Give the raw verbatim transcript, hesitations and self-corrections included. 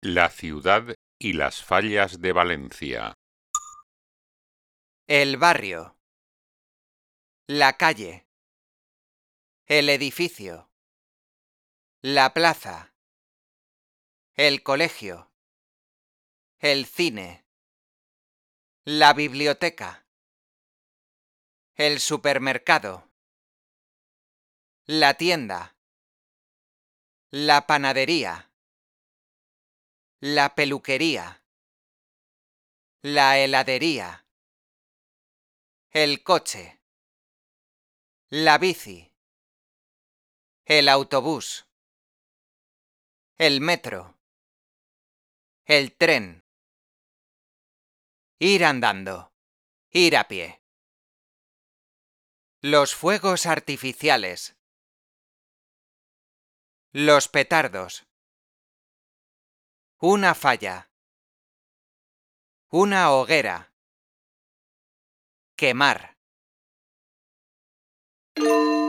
La ciudad y las fallas de Valencia. El barrio. La calle. El edificio. La plaza. El colegio. El cine. La biblioteca. El supermercado. La tienda. La panadería. La peluquería. La heladería. El coche. La bici. El autobús. El metro. El tren. Ir andando. Ir a pie. Los fuegos artificiales. Los petardos. Una falla. Una hoguera. Quemar.